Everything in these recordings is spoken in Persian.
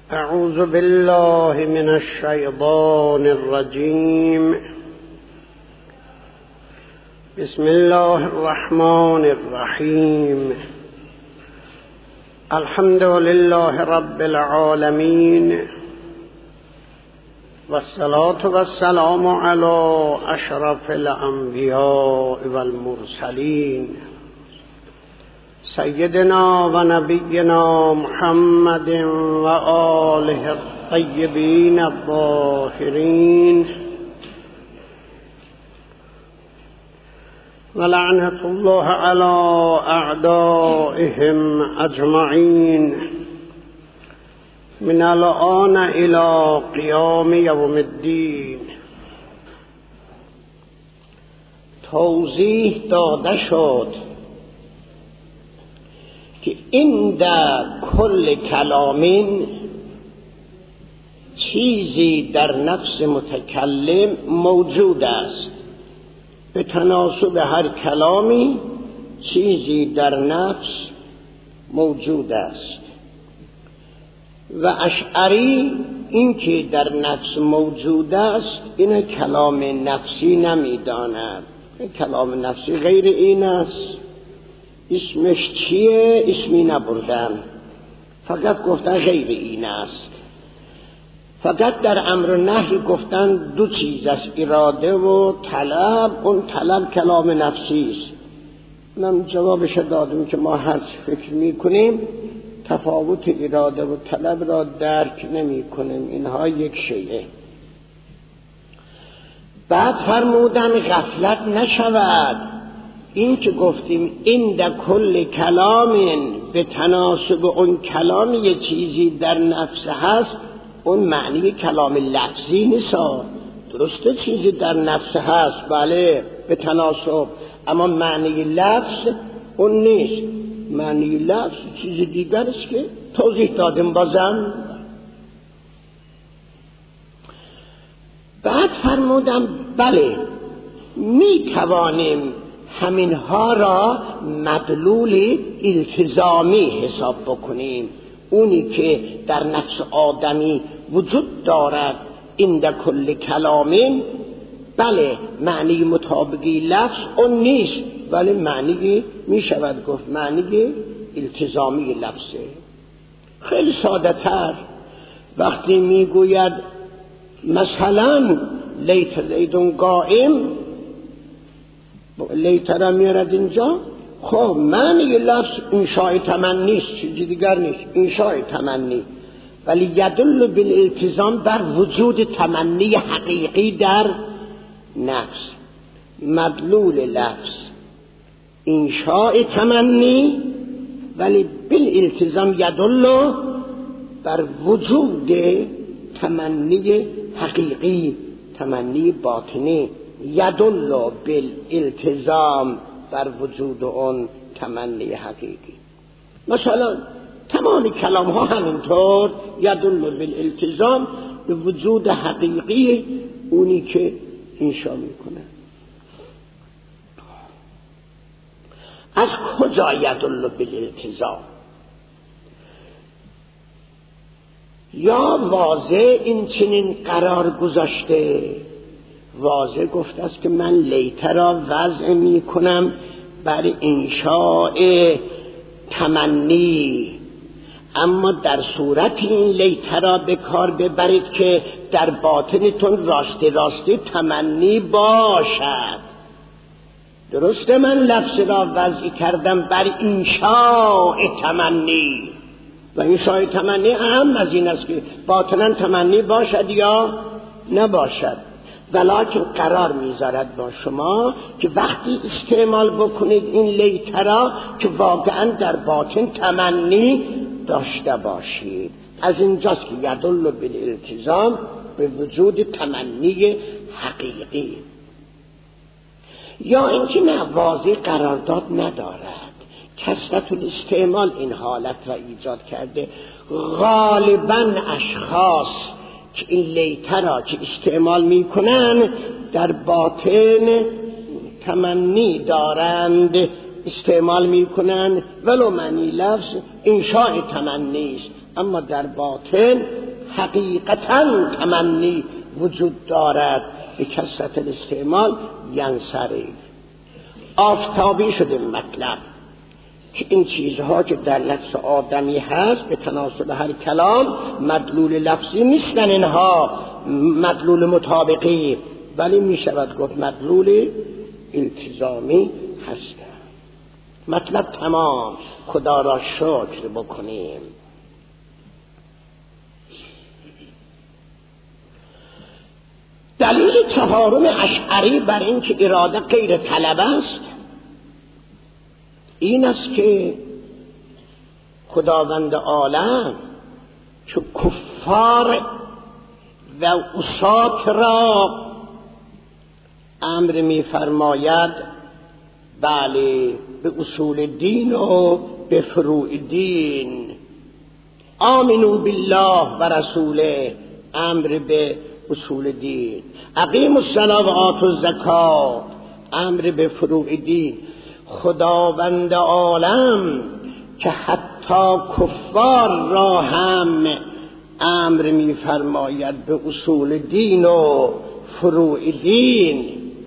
اعوذ بالله من الشیطان الرجیم. بسم الله الرحمن الرحیم. الحمد لله رب العالمین والصلاة والسلام علی اشرف الانبیاء والمرسلین سیدنا و نبینا محمد و آله الطیبین الطاهرین و لعنة الله علی اعدائهم اجمعین من الآن الى قیام یوم الدین. توضیح داده شد که این در کل کلامین چیزی در نفس متکلم موجود است. به تناسب هر کلامی چیزی در نفس موجود است و اشعری این که در نفس موجود است این کلام نفسی نمیداند. کلام نفسی غیر این است. اسمش چیه؟ اسمی نبردن، فقط گفتن غیر این است. فقط در امر و نهی گفتن دو چیز است، اراده و طلب. اون طلب کلام نفسی است. من جوابش دادم که ما هر فکر میکنیم تفاوت اراده و طلب را درک نمی کنیم، اینها یک شیء. بعد فرمودن غفلت نشود. این که گفتیم این در کل کلام به تناسب اون کلام یه چیزی در نفس هست، اون معنی کلام لفظی نیست. درسته چیزی در نفس هست، بله، به تناسب، اما معنی لفظ اون نیست. معنی لفظ چیز دیگر است که توضیح دادیم بازم. بعد فرمودم بله می توانیم همینها را مدلول التزامی حساب بکنیم. اونی که در نفس آدمی وجود دارد این در کل کلامین، بله معنی مطابقی لفظ اون نیست، ولی معنی می شود گفت معنی التزامی لفظه. خیلی ساده تر وقتی می گوید مثلا لیت زیدون قائم، لیت را میارد اینجا، خب معنی لفظ انشاء تمنی است، چیزی دیگر نیست، انشاء تمنی، ولی یدل بالالتزام بر وجود تمنی حقیقی در نفس. مدلول لفظ انشاء تمنی، ولی بالالتزام یدل بر وجود تمنی حقیقی، تمنی باطنی. یدل بالالتزام بر وجود اون تمنی حقیقی. مثلا تمام کلام ها همینطور یدل بالالتزام به وجود حقیقی اونی که انشا میکنه. از کجا یدل بالالتزام؟ یا واضح این چنین قرار گذاشته، واضح گفته است که من لیت را وضع می کنم بر انشاء تمنی، اما در صورت این لیت را به کار ببرید که در باطنتون راستی تمنی باشد. درسته من لفظ را وضع کردم بر انشاء تمنی، و انشاء تمنی اهم از این است که باطنا تمنی باشد یا نباشد. ولکن قرار میذارد با شما که وقتی استعمال بکنید این لیت را که واقعا در باطن تمنی داشته باشید. از اینجاست که یدل بالالتزام به وجود تمنی حقیقی. یا اینکه نه، واضح قرارداد ندارد، کثرت الاستعمال این حالت را ایجاد کرده. غالبا اشخاص که این لیت را که استعمال میکنن در باطن تمنی دارند، استعمال میکنن ولو معنی لفظ انشاء تمنی است، اما در باطن حقیقتاً تمنی وجود دارد به کثرت الاستعمال ینصرف. آفتابی شده مطلب که این چیزها که در نفس آدمی هست به تناسب هر کلام مدلول لفظی نیستن، اینها مدلول مطابقی، ولی می شود گفت مدلول التزامی هستن. مطلب تمام، خدا را شکر بکنیم. دلیل تهارم اشعری بر این که اراده غیر طلب است این است که خداوند عالم چو کفار و عصات را امر می فرماید بله به اصول دین و به فروع دین، آمنوا بالله و رسوله، امر به اصول دین، اقیموا الصلاة و آتوا الزکات، امر به فروع دین. خداوند عالم که حتی کفار را هم امر می فرماید به اصول دین و فروع دین،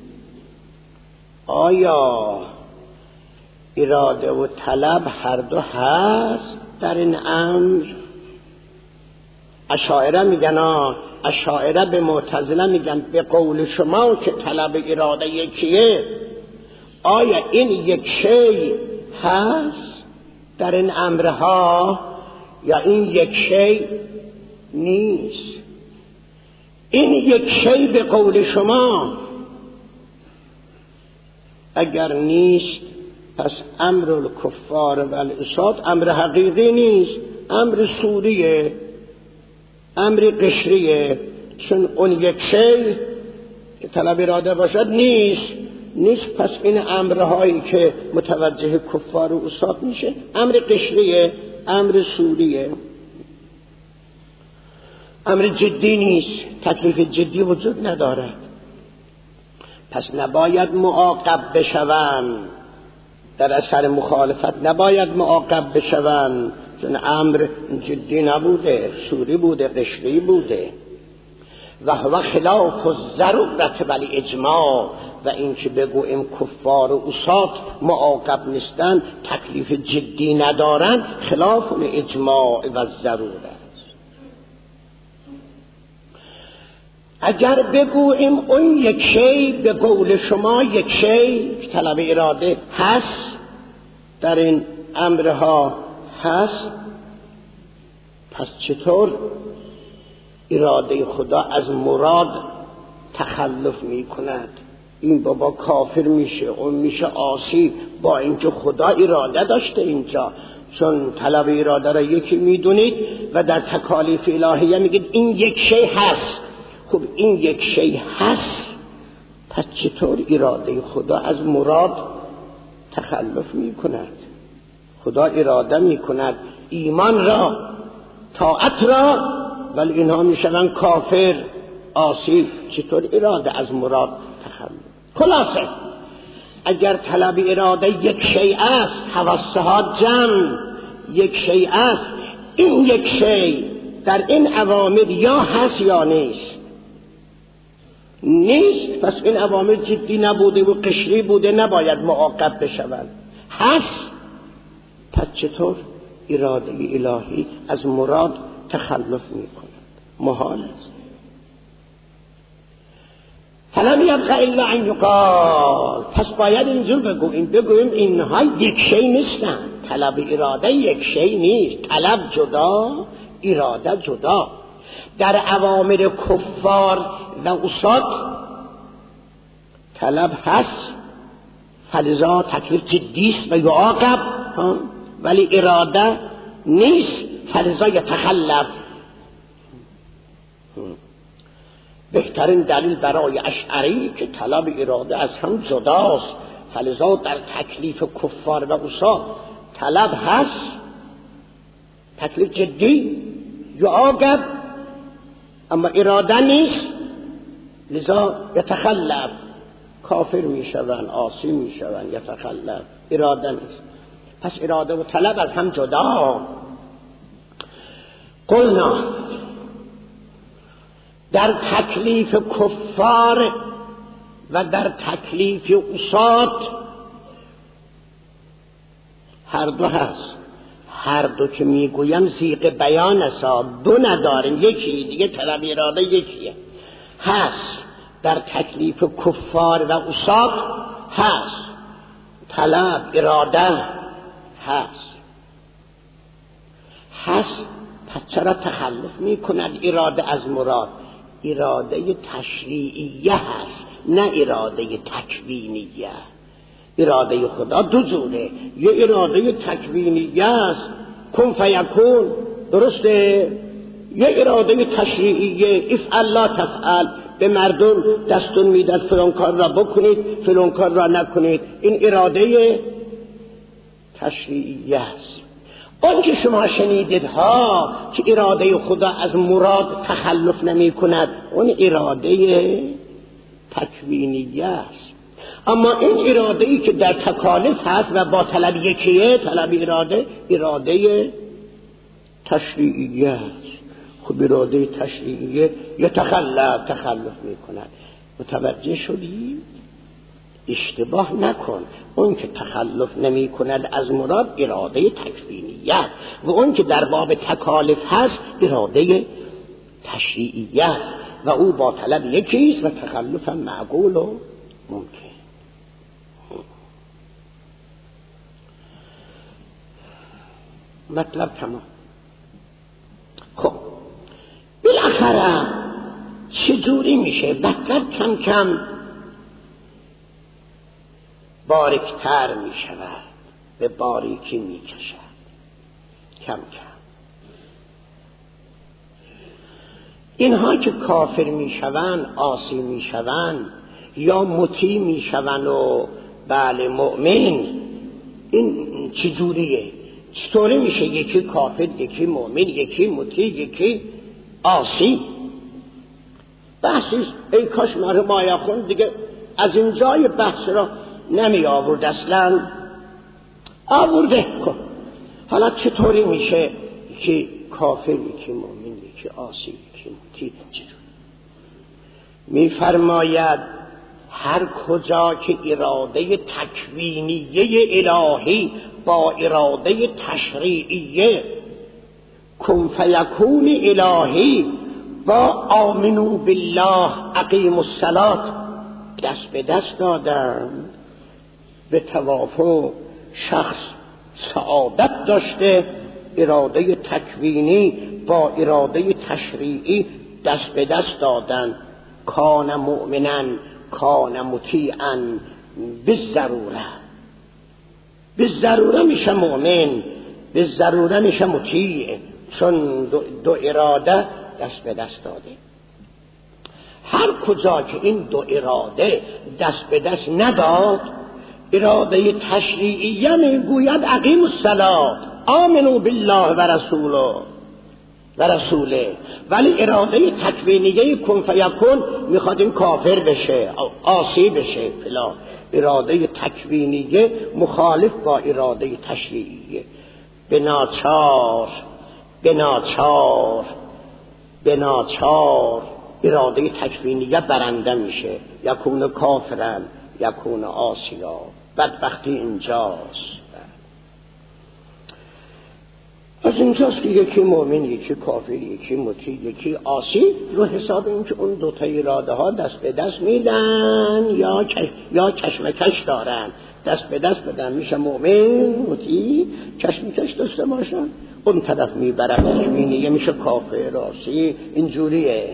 آیا اراده و طلب هر دو هست در این امر؟ اشاعره میگن اشاعره به معتزله میگن به قول شما که طلب اراده یکیه، آیا این یک شی هست در این امرها یا این یک شی نیست؟ این یک شی به قول شما اگر نیست پس امر الکفار و العصات امر حقیقی نیست، امر صوریه، امر قشریه، چون اون یک شی که طلب اراده باشد نیست، پس این امرهایی که متوجه کفار و عصات میشه امر قشریه، امر صوریه، امر جدی نیست، تکلیف جدی وجود ندارد. پس نباید معاقب بشوند در اثر مخالفت، نباید معاقب بشوند چون امر جدی نبوده، صوری بوده، قشری بوده. و هو خلاف الضرورت ولی اجماع، و این که بگویم کفار و عصات معاقب نیستن، تکلیف جدی ندارن، خلاف الاجماع و ضرورت. اگر بگویم اون یک شی به قول شما یک شی طلب اراده هست در این امرها هست، پس چطور اراده خدا از مراد تخلف می کند؟ این بابا کافر میشه، اون میشه عاصی، با اینکه خدا اراده داشته اینجا. چون طلب اراده را یکی میدونید و در تکالیف الهیه میگید این یک شی هست. خب این یک شی هست، پس چطور اراده خدا از مراد تخلف می کند؟ خدا اراده می کند ایمان را، طاعت را، ولی اینها می شوند کافر، عاصی. چطور اراده از مراد تخلف؟ خلاصه اگر طلب اراده یک شی است، حواسها جمع یک شی است، این یک شی در این اوامر یا هست یا نیست، پس این اوامر جدی نبوده و قشری بوده، نباید معاقب بشوند. هست، پس چطور اراده الهی از مراد تخلف می کند؟ محال است. فلم یبق الا ان یقال، پس باید اینجور بگوییم اینها یک شی نیستن. طلب اراده یک شی نیست، طلب جدا، اراده جدا. در اوامر کفار و عصات طلب هست، فلذا تکلیف جدیست و یعاقب، ولی اراده نیست، فلذا یتخلف. بهترین دلیل برای اشعری که طلب اراده از هم جداست، فلذا در تکلیف کفار و عصات طلب هست، تکلیف جدی، یعاقب، اما اراده نیست، لذا یتخلف، کافر می شوند، عاصی می شوند، یتخلف، اراده نیست. پس اراده و طلب از هم جدا. قلنا، در تکلیف کفار و در تکلیف عصات هر دو هست. هر دو که میگویم زیغ بیان است، دو نداریم، یکی دیگه طلب اراده یکیه. هست در تکلیف کفار و عصات هست طلب اراده هست. پس چرا تخلف میکند اراده از مراد؟ اراده تشریعیه هست نه اراده تکوینیه. اراده خدا دو جوره، یه اراده تکوینیه است کن فیکون، درسته؟ یه اراده تشریعیه افعل لا تفعل، به مردم دستور میدن فلان کار را بکنید فلان کار را نکنید. این اراده تشریعیه است. اون که شما شنیدید ها که اراده خدا از مراد تخلف نمی کند، اون اراده تکوینیه است. اما این اراده ای که در تکالیف هست و با طلب یکیه، طلب اراده تشریعیه است. خب اراده تشریعیه یا تخلف می کند. متوجه شدید؟ اشتباه نکن. اون که تخلف نمی کند از مراد اراده تکوینیه و اون که در باب تکالیف هست اراده تشریعیه است و او با طلب یکیست و تخلف هم معقول و ممکن. مطلب تمام. خب بالاخره چجوری میشه؟ مطلب کم کم باریکتر می شود، به باریکی می کشد کم کم. اینها که کافر می شوند، عاصی می شوند یا مطیع می شوند و بله مؤمن، این چجوریه؟ چطوری میشه یکی کافر، یکی مؤمن، یکی مطیع، یکی عاصی؟ بحثی ای کاش مرحوم آیاخون دیگه از این جای بحث را نمی آورد، اصلا آورده. حالا چطوری میشه که کافر، یکی مؤمن، یکی عاصی، یکی مطیع؟ می فرماید هر کجا که اراده تکوینیه الهی با اراده تشریعیه کن فیکون الهی با آمنو بالله اقیموا الصلاة دست به دست دادن، به توافق شخص سعادت داشته، اراده تکوینی با اراده تشریعی دست به دست دادن، کان مؤمنا کان مطیعا بالضروره میشه مؤمن، بالضروره میشه مطیع، چون دو اراده دست به دست داده. هر کجا که این دو اراده دست به دست نداد، اراده تشریعیه میگوید اقیموا الصلاة آمنوا بالله و رسوله، ولی اراده تکوینیه کن فیکون میخواد این کافر بشه، عاصی بشه فلان. اراده تکوینیه مخالف با اراده تشریعیه. به ناچار اراده تکوینیه برنده میشه، یکون کافرن یکون عاصیا. بدبختی اینجاست. از اینجاست که یکی مؤمن، یکی کافر، یکی مطیع، یکی عاصی، رو حساب این که اون دوتا اراده ها دست به دست میدن یا کشمکش دارن. دست به دست بدن میشه مؤمن مطیع، کشمکش داشته باشن اون طرف میبره تکوینیه میشه کافر عاصی. اینجوریه.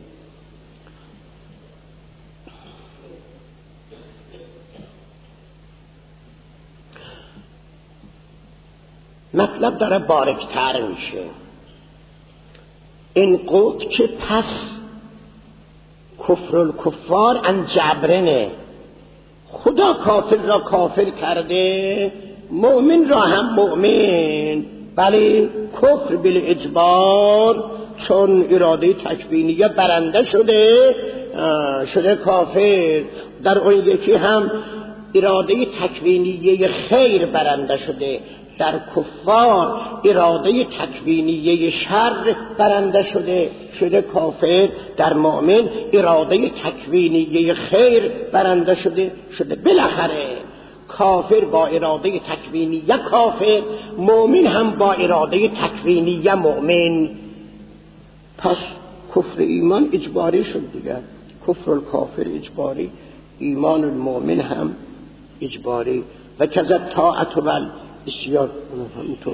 مطلب داره باریکتر میشه. این قوت که پس کفر الکفار ان جبرنه، خدا کافر را کافر کرده، مؤمن را هم مؤمن، ولی کفر بالاجبار، چون اراده تکوینیه برنده شده کافر. در اون یکی هم اراده تکوینیه خیر برنده شده، در کفار اراده تکوینیه شر برنده شده کافر، در مؤمن اراده تکوینیه خیر برنده شده. بالاخره کافر با اراده تکوینیه کافر، مؤمن هم با اراده تکوینیه مؤمن. پس کفر ایمان اجباری شد دیگر، کفر الکافر اجباری، ایمان المؤمن هم اجباری، و کذا طاعت و اسیان همینطور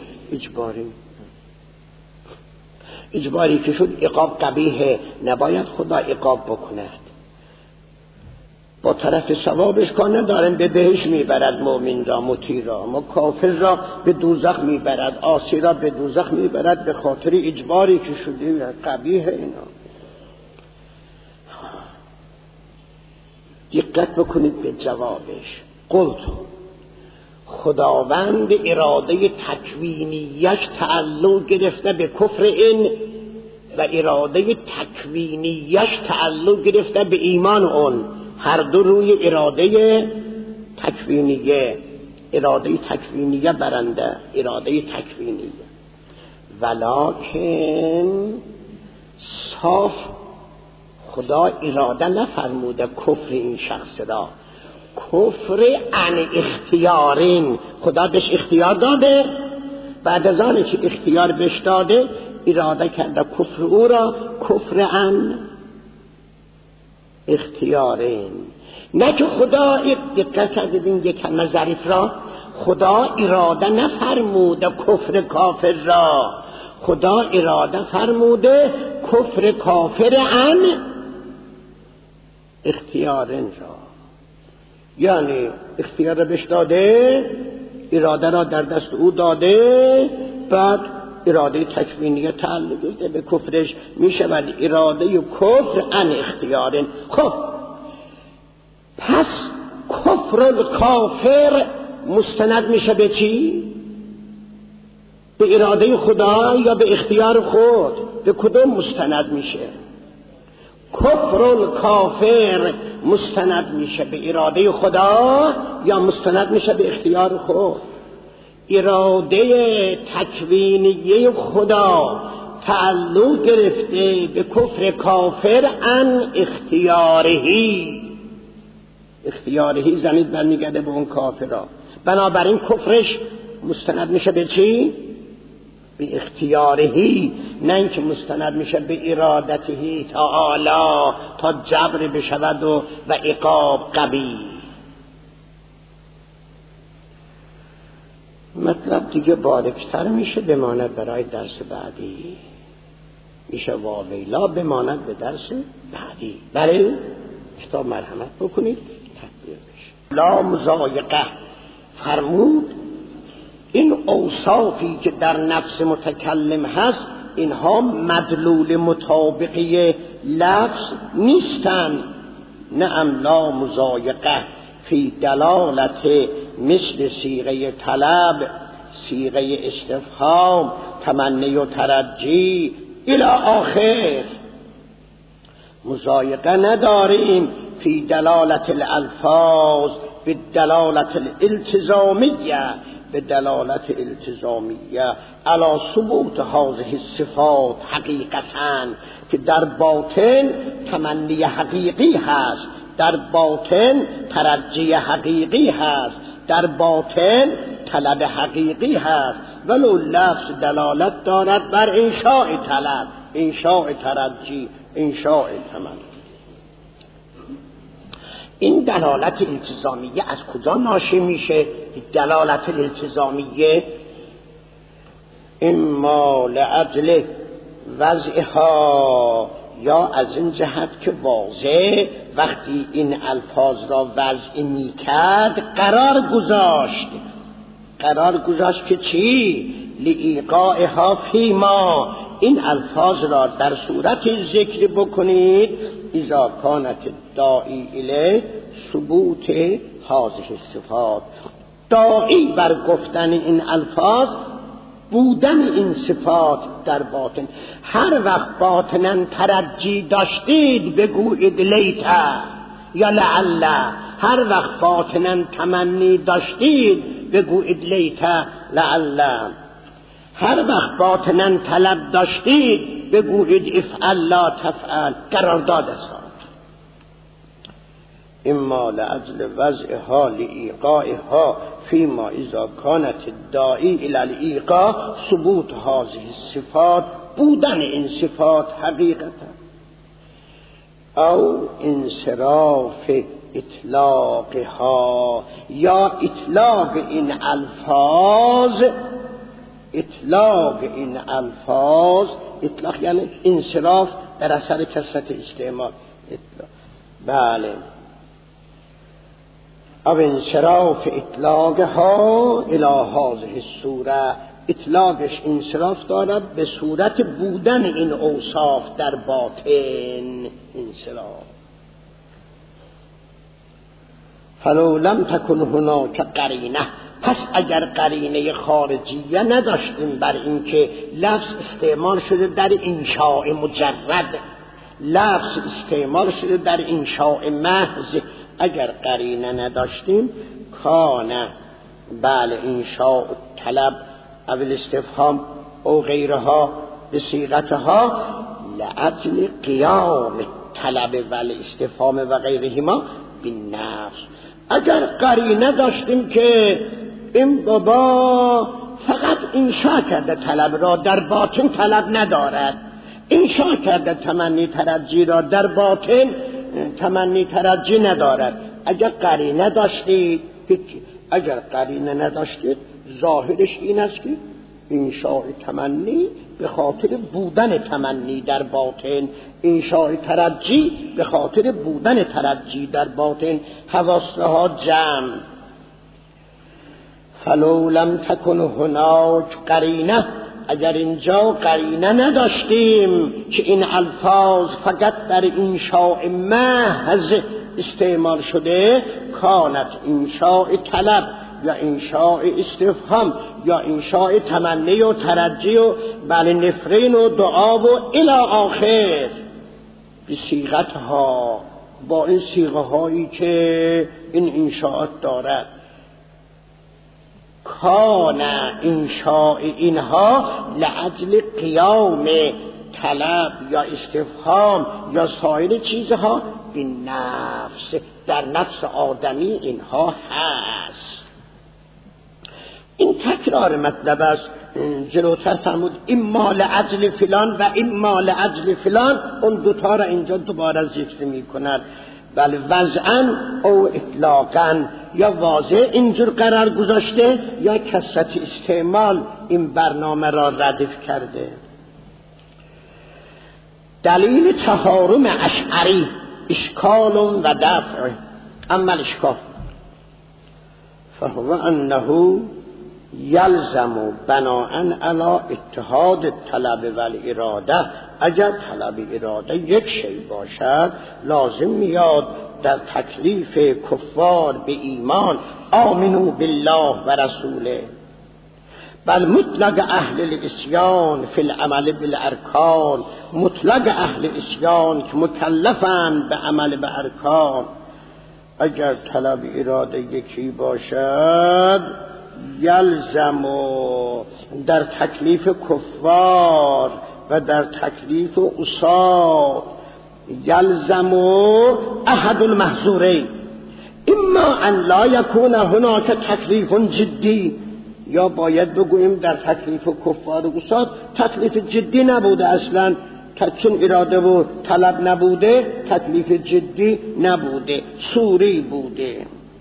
اجباری که شد عقاب قبیحه، نباید خدا عقاب بکند، با طرف ثوابش کار ندارن، به بهش میبرد مؤمن را، مطیع را، اما کافر را به دوزخ میبرد، عاصی را به دوزخ میبرد به خاطر اجباری که شده. قبیحه اینا. دقت بکنید به جوابش. قلت خداوند اراده تکوینیش تعلق گرفته به کفر این و اراده تکوینیش تعلق گرفته به ایمان اون، هر دو روی اراده تکوینیه برنده، اراده تکوینیه. ولکن صاف خدا اراده نفرموده کفر این شخص را، کفر عن اختیارین، خدا بهش اختیار داده، بعد از آنی که اختیار بهش داده اراده کرده کفر او را کفر عن اختیارین. نه که خدا، دقت کردین یک کلمه ظریف را، خدا اراده نفرموده کفر کافر را، خدا اراده فرموده کفر کافر عن اختیارین را، یعنی اختیار بهش داده، اراده را در دست او داده، بعد اراده تکوینیه تعلق داده به کفرش، میشه ولی اراده کفر عن اختیارین. خب پس کفر الکافر مستند میشه به چی؟ به اراده خدا یا به اختیار خود؟ به کدوم مستند میشه؟ کفر الکافر مستند میشه به اراده خدا یا مستند میشه به اختیار خود؟ اراده تکوینیه خدا تعلق گرفته به کفر کافر عن اختیارهی، اختیارهی زمین برمیگرده به اون کافرها، بنابراین کفرش مستند میشه به چی؟ به اختیارهی، نه اینکه مستند میشه به ارادتهی تعالی تا جبر بشود و عقاب قبیح. مطلب دیگه باریکتر میشه، بماند برای درس بعدی، میشه واویلا بماند به درس بعدی. برای کتاب مرحمت بکنید تکبیر بشه. لا مضایقه فرمود این اوصافی که در نفس متکلم هست اینها مدلول مطابقی لفظ نیستن. نعم لا مضایقه فی دلالت مثل صیغه طلب، صیغه استفهام، تمنی و ترجی الی آخر. مضایقه نداریم فی دلالت الالفاظ به دلالت الالتزامیه، به دلالت التزامیه علی ثبوت هذه الصفات حقیقتاً، که در باطن تمنی حقیقی هست، در باطن ترجی حقیقی هست، در باطن طلب حقیقی هست، ولو لفظ دلالت دارد بر انشاء طلب، انشاء ترجی، انشاء تمنی. این دلالت التزامیه از کجا ناشی میشه؟ دلالت الالتزامیه اما لعجل وضعها، یا از این جهت که واضح وقتی این الفاظ را وضع میکرد قرار گذاشت که چی؟ لایقاعها فیما، این الفاظ را در صورت ذکر بکنید اذا کانت داعی الی ثبوت هذه الصفات، داعی بر گفتن این الفاظ بودن این صفات در باطن. هر وقت باطناً ترجی داشتید بگویید لیتا یا لعل، هر وقت باطناً تمنی داشتید بگویید لیت لعلم. هر وقت باطنا طلب داشتید بگویید افعل لا تفعل، قرارداد است. اما لأجل وضعها لإيقاعها فيما إذا كانت الداعي إلى الإيقاع ثبوت هذه الصفات، بودن این صفات حقیقتا، او انصراف اطلاقها، یا اطلاق این الفاظ، اطلاق یعنی انصراف در اثر کثرت استعمال. بله، او انصراف اطلاقها الى هذه الصوره، اطلاقش انصراف دارد به صورت بودن این اوصاف در باطن. انصراف. فلو لم تکن هناک قرینه، پس اگر قرینه خارجیه نداشتیم بر اینکه لفظ استعمال شده در انشاء مجرد، لفظ استعمال شده در انشاء محض، اگر قرینه نداشتیم کانه، بله، انشاء طلب او الاستفهام او غیرها به صیغتها لأجل قیام طلب و الاستفهام و غیرهما بالنفس. اگر قرینه داشتیم که این بابا فقط انشاء کرده طلب را، در باطن طلب ندارد، انشاء کرده تمنی ترجی را، در باطن تمنی ترجی ندارد. اگر قرینه داشتید اگر قرینه نداشتید ظاهرش این است که انشاء تمنی به خاطر بودن تمنی در باطن، انشاء ترجی به خاطر بودن ترجی در باطن، حواسها جمع. فلو لم تکن هناک قرینه، اگر اینجا قرینه نداشتیم که این الفاظ فقط در انشاء محض استعمال شده، کانت انشاء طلب یا انشاء استفهام یا انشاء تمنی و ترجی و بله نفرین و دعا و الی آخر بصیغتها، با این صیغه هایی که این انشاءات دارد، کان انشاء اینها لأجل قیام طلب یا استفهام یا سایر چیزها بالنفس، در نفس آدمی اینها هست. این تکرار مطلب است. جلوتر فرمود اما لأجل فلان و اما لأجل فلان، اون دوتا را اینجا دوباره ذکر می کند. بل وضعاً او اطلاقاً، یا واضح اینجور قرار گذاشته یا کثرت استعمال این برنامه را ردف کرده. دلیل تهارم اشعری اشکال و دفع. اما الاشکال فهو انه یلزم بناء علی اتحاد الطلب و الاراده، اگر طلب اراده یک شی باشد لازم میاد در تکلیف کفار به ایمان آمنو بالله و رسوله، بل مطلق اهل الاسیان فی العمل بالارکان، مطلق اهل اسیان که مکلفند به عمل به ارکان، اگر طلب اراده یکی باشد یلزم در تکلیف کفار و در تکلیف عصات، یلزم احد المحظورین، اما ان لا یکون هناک تکلیف جدی، یا باید بگوییم در تکلیف کفار و عصات تکلیف جدی نبوده، اصلا چون اراده و طلب نبوده تکلیف جدی نبوده، سوری بوده.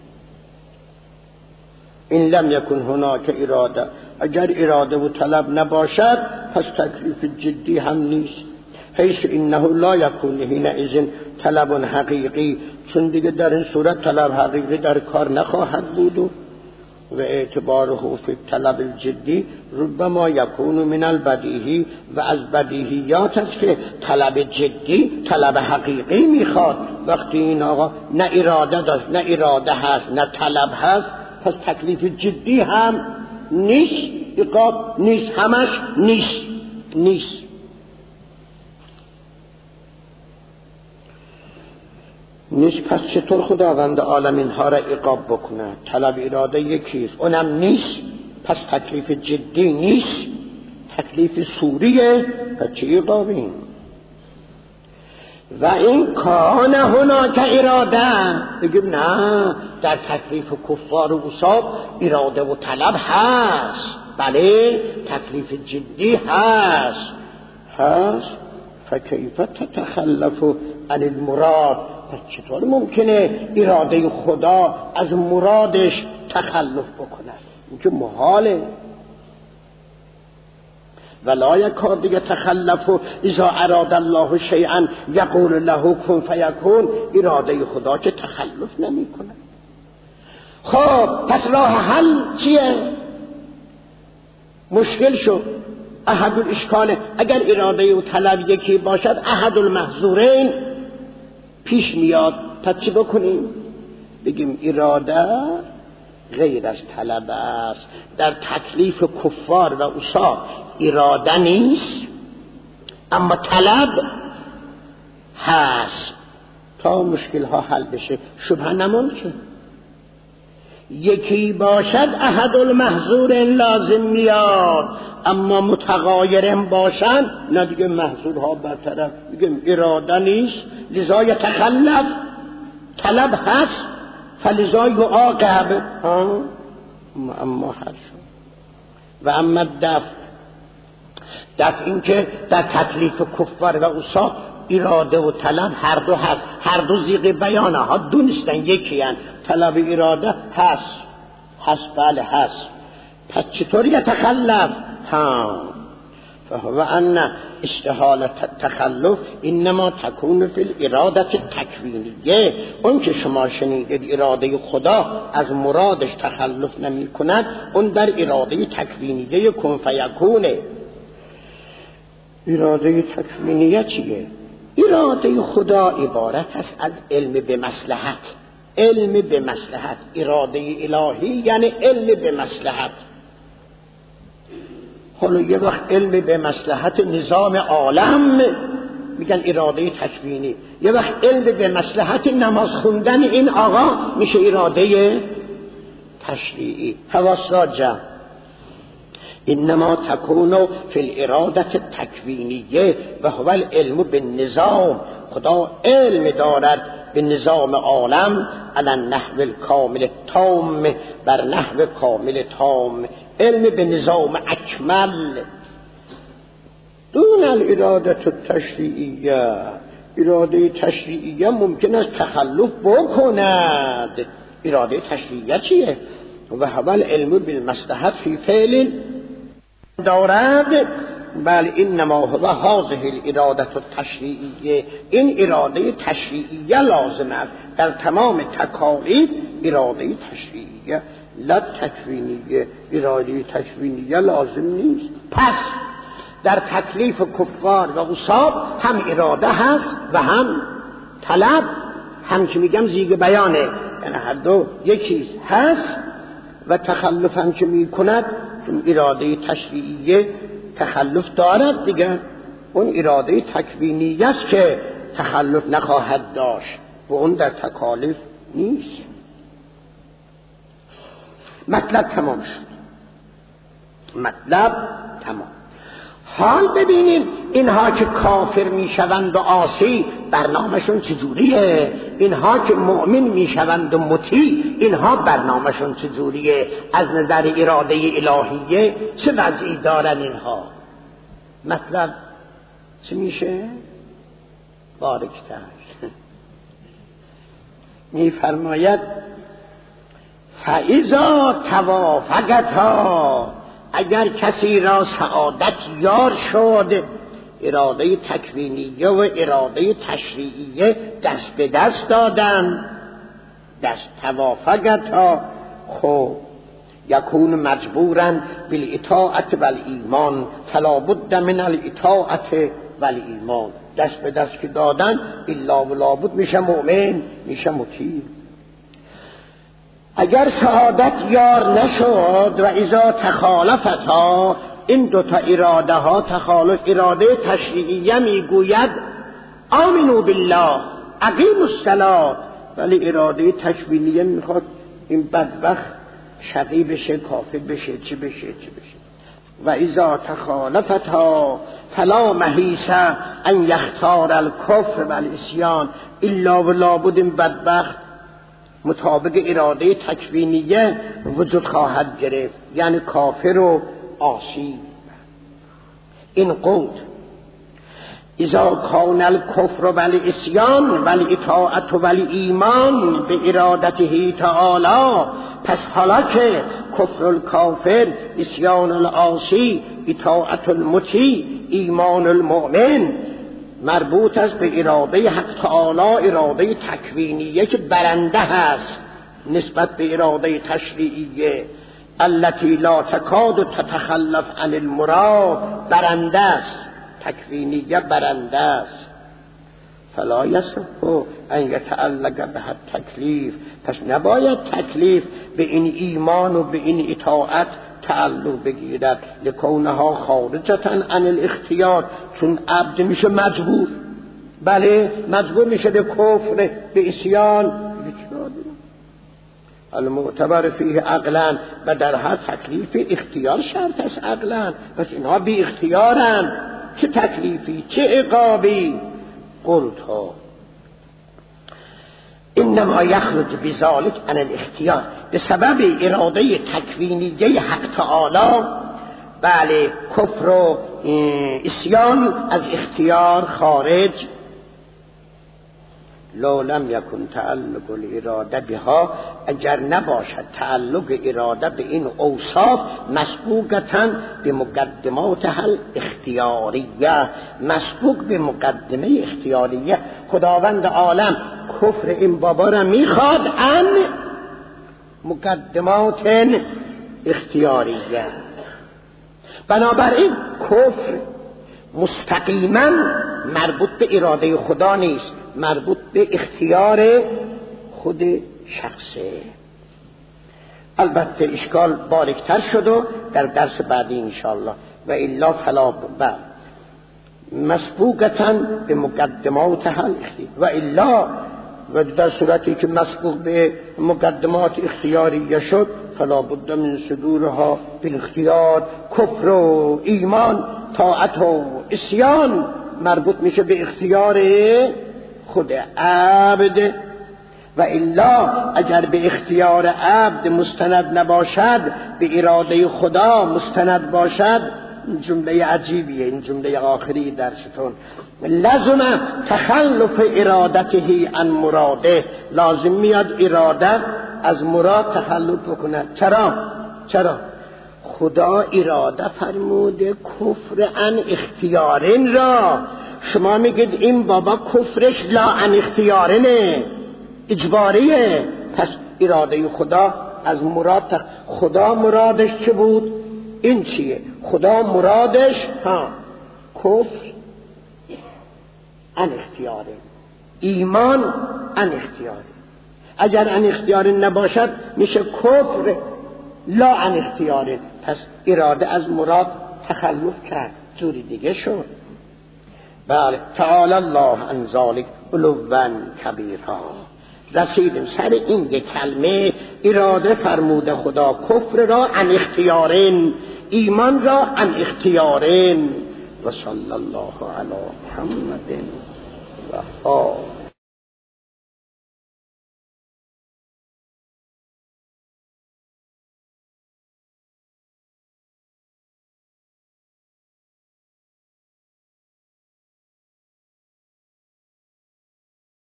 این لم یکن هناک اراده، اگر اراده و طلب نباشد پس تکلیف جدی هم نیست. حیث انه لا یکون حینئذ طلب حقیقی، چون دیگه در این صورت طلب حقیقی در کار نخواهد بود و اعتباره فی طلب الجدی ربما یکون من البدیهی، و از بدیهیات است که طلب جدی طلب حقیقی میخواد. وقتی این آقا نه اراده داشت، نه اراده هست، نه طلب هست، پس تکلیف جدی هم نیست، عقاب نیست، همش نیست. نیست. پس چطور خداوند عالم اینها را عقاب بکنه؟ طلب اراده یکیست، اونم نیست. پس تکلیف جدی نیست، تکلیف سوریه. پس چه عقابی؟ و این کان هناک اراده، بگیم نه، در تکلیف کفار و عصاب اراده و طلب هست. بله، تکلیف جدی هست. فکیف تتخلف عن المراد؟ پس چطور ممکنه اراده خدا از مرادش تخلف بکنه؟ این که محاله. ولا یکاد یتخلف اذا اراد الله شیئا یقول له کن فیکون. اراده خدا که تخلف نمیکنه. خب پس راه حل چیه؟ مشکل شد. احد الاشکال، اگر اراده و طلب یکی باشد احد المحظورین پیش میاد. پس چی بکنیم؟ بگیم اراده غیر از طلب است. در تکلیف کفار و عصا اراده نیست، اما طلب هست. تا مشکل ها حل بشه شبهه نمونده. یکی باشد احد المحظور لازم میاد، اما متغایرم باشن نه دیگه محظورها برطرف. بگیم اراده نیست لذا یتخلف، طلب هست فلذا یعاقب. اما حل شد. و اما دفع این که در تکلیف کفار و عصا اراده و طلب هر دو هست. هر دو زیغ بیانه ها دو نیستن، یکی هست. طلب اراده هست بله هست. پس چطور یتخلف؟ فهو ان استحالة التخلف انما تكون في الاراده التکوینیه. اون که شما شنیدید اراده خدا از مرادش تخلف نمی کند، اون در اراده تکوینیه کن فیکونه. اراده تکوینیه چیه؟ اراده خدا عبارت است از علم به مصلحت. علم به مصلحت، اراده الهی یعنی علم به مصلحت. حالا یه وقت علم به مصلحت نظام عالم میگن اراده تکوینی، یه وقت علم به مصلحت نماز خوندن این آقا میشه اراده تشریعی. حواس جمع. انما تکون فی الاراده التکوینیه و هو العلم بالنظام. خدا علم دارد به نظام عالم علی النحو الکامل تام، بر نحو کامل تام. علم به نظام اکمل دون الاراده التشریعیه. اراده تشریعیه ممکن است تخلف بکند. اراده تشریعیه چیه؟ و هو العلم بالمصلحت فی فعل دارد. بل انما هو هذه الاراده التشریعیه. این اراده تشریعیه لازم است در تمام تکالیف. اراده تشریعیه لا تکوینیه. اراده تکوینیه لازم نیست. پس در تکلیف کفار و عصاب هم اراده هست و هم طلب. هم که میگم زیگ بیانه، یعنی هر دو یکیز هست. و تخلف هم که میکند اراده تشریعیه تخلف دارد دیگه. اون اراده تکوینیه است که تخلف نخواهد داشت و اون در تکالیف نیست. مطلب تمام شد. مطلب تمام. حال ببینیم اینها که کافر میشوند و عاصی برنامه‌شون چجوریه؟ اینها که مؤمن میشوند و مطیع اینها برنامه‌شون چجوریه؟ از نظر اراده الهیه چه وضعی دارن اینها؟ مطلب چه میشه؟ بارکتر میفرماید فاذا توافقتا، اگر کسی را سعادت یار شد، اراده تکوینیه و اراده تشریعیه دست به دست دادن، دست توافقتا، خب یکون مجبورا بالاطاعت و الایمان فلا بد من الاطاعت و الایمان. دست به دست که دادن الا و لابد میشه مؤمن، میشه مطیع. اگر سعادت یار نشد و اذا تخالفتا، این دوتا اراده ها تخالف، اراده تشریعیه میگوید آمنو بالله اقیموا الصلاة ولی اراده تکوینیه میخواد این بدبخت شقی بشه، کافر بشه، چی بشه. و اذا تخالفتا فلا محیص ان یختار الکفر و العصیان الا و لابد این بدبخت مطابق اراده تکوینیه وجود خواهد گرفت، یعنی کافر و عاصی. این قول اذا کان الکفر و العصیان و الاطاعت و الایمان به ارادته تعالی، پس حالا که کفر الکافر، عصیان العاصی، اطاعت المطیع، ایمان المؤمن مربوط است به اراده حق تعالی، اراده تکوینیه که برنده هست نسبت به اراده تشریعیه، التي لا تکاد تتخلف عن المراد، برنده است، تکوینیه برنده است. فلا یصح ان یتعلق به تکلیف، پس نباید تکلیف به این ایمان و به این اطاعت تعلق بگیرد، لکونها خارجتا عن الاختیار، چون عبد میشه مجبور، بله مجبور میشه به کفر، به عصیان. المعتبر فیه عقلا، و در هر تکلیف اختیار شرط است عقلا، پس اینها بی اختیارن، چه تکلیفی چه عقابی. قلتها انما یخرج بذلك عن الاختیار، به سبب اراده تکوینیه حق تعالی بله کفر و عصیان از اختیار خارج. لو لم یکن تعلق الاراده بها، اگر نباشد تعلق اراده به این اوصاف مسبوقتا به مقدمات حل اختیاریه، مسبوق به مقدمه اختیاریه. خداوند عالم کفر این بابا را میخواد ان مقدمات اختیاریه، بنابراین کفر مستقیما مربوط به اراده خدا نیست، مربوط به اختیار خود شخصه. البته اشکال باریکتر شد و در درس بعدی انشاءالله. و الا فلا بعد مسبوقتا به مقدمات حل اختیار، و الا و در صورتی که مسبوق به مقدمات اختیاریه شد فلا بد من صدورها بالاختیار. کفر و ایمان، طاعت و عصیان مربوط میشه به اختیار خود عبد. و الا اگر به اختیار عبد مستند نباشد، به اراده خدا مستند باشد، جمله عجیبیه این جمله آخری درستون، لازم تخلف ارادته عن مراده، لازم میاد اراده از مراد تخلف بکنه. چرا؟ خدا اراده فرموده کفر عن اختیارین را، شما میگید این بابا کفرش لا عن اختیارینه، اجباریه، پس اراده خدا از مراد خدا مرادش چه بود؟ این چیه؟ خدا مرادش کفر عن اختیاره، ایمان عن اختیاره. اگر عن اختیاره نباشد میشه کفر لا عن اختیاره، پس اراده از مراد تخلف کرد، جوری دیگه شد. بله تعالی الله عن ذلک علوا کبیرا. رسیدیم سر این یک کلمه، اراده فرموده خدا کفر را عن اختیارین، ایمان را عن اختیارین. و صلی الله علی محمد و آله.